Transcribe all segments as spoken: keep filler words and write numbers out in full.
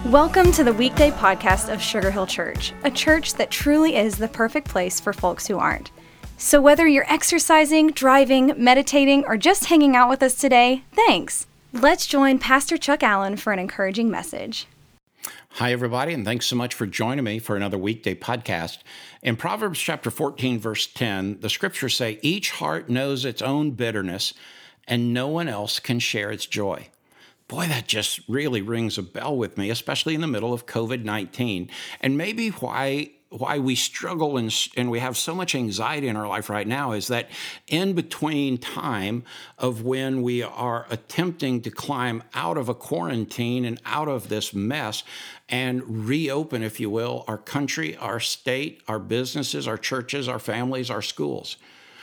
Welcome to the weekday podcast of Sugar Hill Church, a church that truly is the perfect place for folks who aren't. So whether you're exercising, driving, meditating, or just hanging out with us today, thanks. Let's join Pastor Chuck Allen for an encouraging message. Hi, everybody, and thanks so much for joining me for another weekday podcast. In Proverbs chapter fourteen, verse ten, the scriptures say, "Each heart knows its own bitterness, and no one else can share its joy." Boy, that just really rings a bell with me, especially in the middle of covid nineteen, and maybe why why we struggle and, and we have so much anxiety in our life right now is that in between time of when we are attempting to climb out of a quarantine and out of this mess and reopen, if you will, our country, our state, our businesses, our churches, our families, our schools.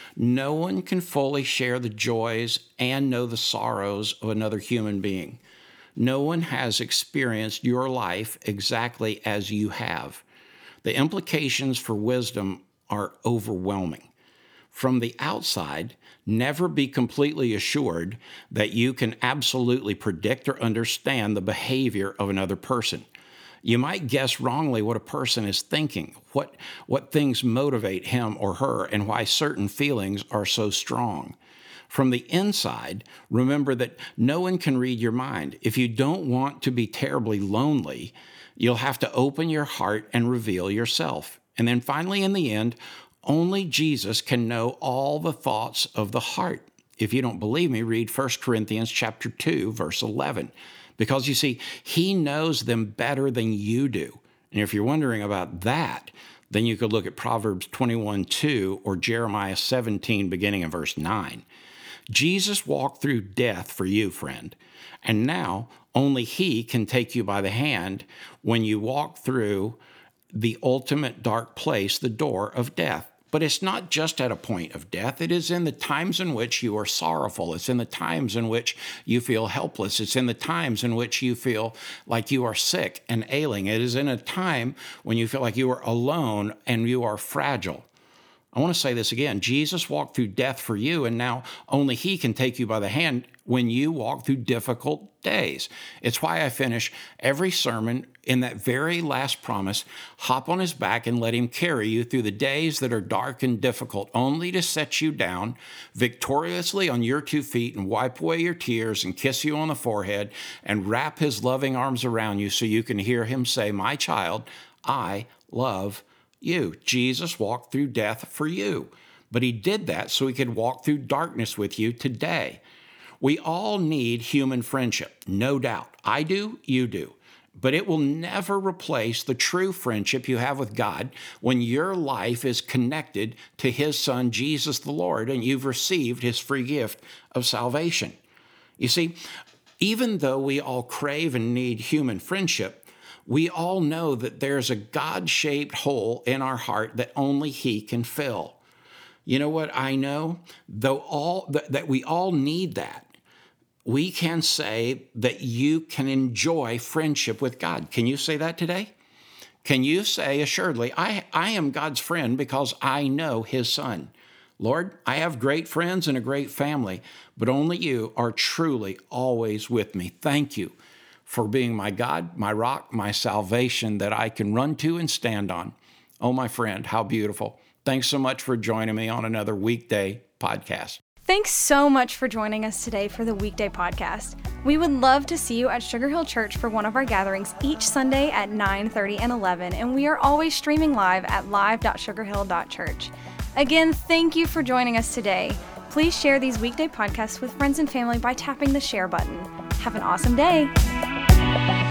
No one can fully share the joys and know the sorrows of another human being. No one has experienced your life exactly as you have. The implications for wisdom are overwhelming. From the outside, never be completely assured that you can absolutely predict or understand the behavior of another person. You might guess wrongly what a person is thinking, what, what things motivate him or her, and why certain feelings are so strong. From the inside, remember that no one can read your mind. If you don't want to be terribly lonely, you'll have to open your heart and reveal yourself. And then finally, in the end, only Jesus can know all the thoughts of the heart. If you don't believe me, read First Corinthians chapter two, verse eleven. Because you see, he knows them better than you do. And if you're wondering about that, then you could look at Proverbs twenty-one two or Jeremiah seventeen, beginning in verse nine. Jesus walked through death for you, friend. And now only he can take you by the hand when you walk through the ultimate dark place, the door of death. But it's not just at a point of death. It is in the times in which you are sorrowful. It's in the times in which you feel helpless. It's in the times in which you feel like you are sick and ailing. It is in a time when you feel like you are alone and you are fragile. I want to say this again. Jesus walked through death for you, and now only he can take you by the hand when you walk through difficult days. It's why I finish every sermon in that very last promise: hop on his back and let him carry you through the days that are dark and difficult, only to set you down victoriously on your two feet and wipe away your tears and kiss you on the forehead and wrap his loving arms around you so you can hear him say, "My child, I love you." Jesus walked through death for you, but he did that so he could walk through darkness with you today. We all need human friendship, no doubt. I do, you do. But it will never replace the true friendship you have with God when your life is connected to his Son, Jesus the Lord, and you've received his free gift of salvation. You see, even though we all crave and need human friendship, we all know that there's a God-shaped hole in our heart that only he can fill. You know what I know? Though all that, that we all need that, we can say that you can enjoy friendship with God. Can you say that today? Can you say assuredly, I, I am God's friend because I know his Son? Lord, I have great friends and a great family, but only you are truly always with me. Thank you for being my God, my rock, my salvation that I can run to and stand on. Oh, my friend, how beautiful. Thanks so much for joining me on another weekday podcast. Thanks so much for joining us today for the weekday podcast. We would love to see you at Sugar Hill Church for one of our gatherings each Sunday at nine thirty and eleven, and we are always streaming live at live dot sugar hill dot church. Again, thank you for joining us today. Please share these weekday podcasts with friends and family by tapping the share button. Have an awesome day.